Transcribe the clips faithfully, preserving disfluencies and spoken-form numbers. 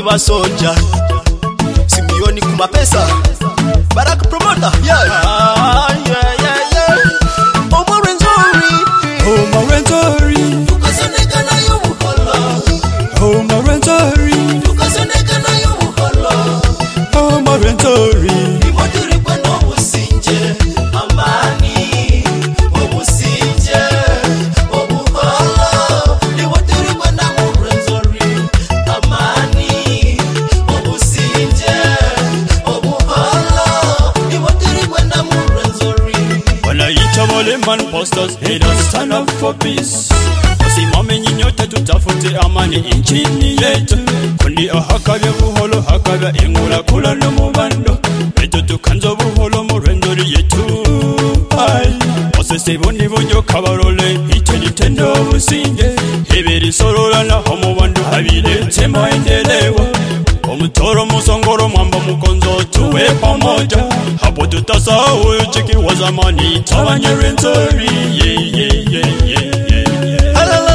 kuba soja. Simioni kuma pesa. Baraka promoter. Yeah. Ah, yeah, yeah, yeah. Oh, Marenzori. Oh, Marenzori. Tukasoneka na yo muholo. Oh, Marenzori. Tukasoneka na yo muholo. Oh, Marenzori. Imodiri kwenda obusinje. Amani. Obusinje. Obuholo. Imodiri kwenda Marenzori. Amani. Obusinje. Obuholo. Imodiri kwenda Marenzori. When I eat all the man posters, haters stand up for peace. Wasimame nyinyote tutafute amani inchini yetu. Kundi ahakabya buholo hakabya ingula kula no mubando. Beto tukanzo buholo Marenzori yetu. Ai, osese boni bonyo kabarole iteni tendo businge. Heberi sorola na homo bando habile tema endelewa. Omutoro musongoro mwamba mukonzo tuwe pamoja. Hapo tutasahau chiki wa zamani tabanye Marenzori. Yeah, yeah, yeah, yeah, yeah.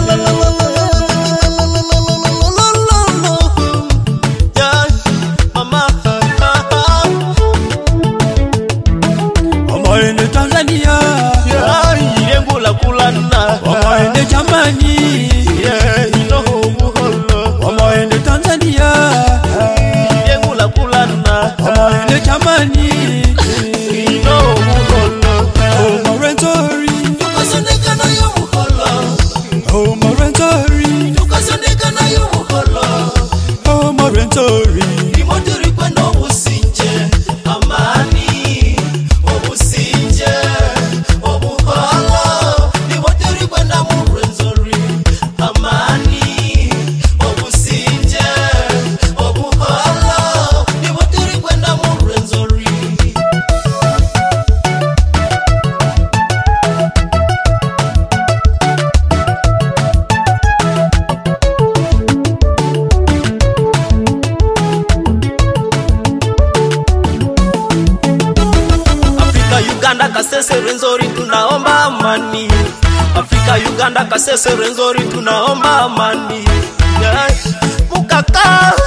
Mama ende Tanzania. Irengula kulana. Mama ende Germany. Ino buholo. Mama ende Tanzania. Irengula kulana. Mama ende Germany. Ino buholo. Oh, Marenzori. Tukasoneka na yo muholo. Oh, Marenzori. Tukasoneka na yo muholo. Oh, Marenzori. Imodiri kwenda obusinje. Amani. Obusinje. Obuholo. Imodiri kwenda Marenzori. Amani. Obusinje. Obuholo. Imodiri kwenda Marenzori. Afrika, Uganda, Kasese, Rwenzori tunaomba amani. Afrika, Uganda, Kasese, Rwenzori tunaomba amani. Yeah. Mukaka